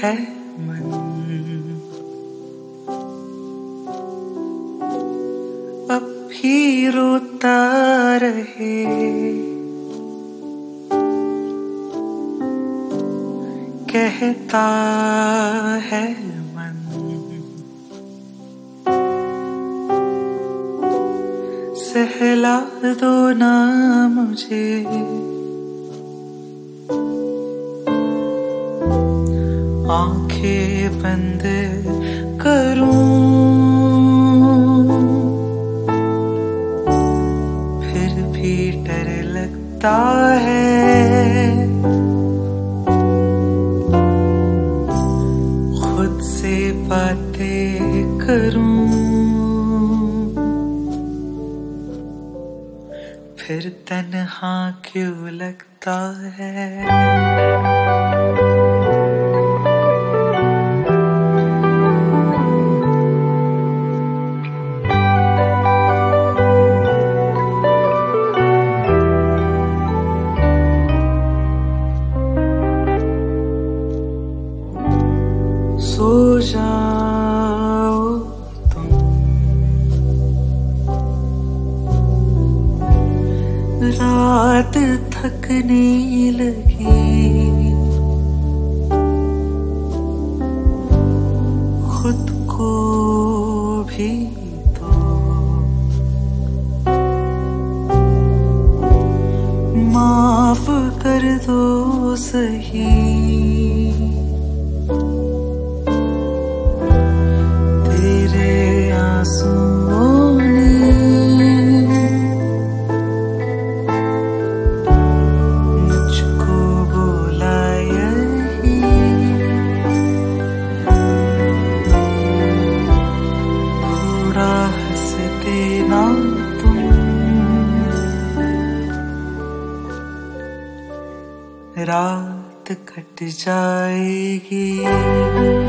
है मन, अब भी रोता रहे। कहता है मन, सहला दो ना मुझे, आंखें बंद करूं फिर भी डर लगता है। खुद से बातें करूं फिर तन्हा क्यों लगता है। सो जाओ तुम, रात थकने लगी, खुद को भी तो माफ कर दो सही। रात कट जाएगी।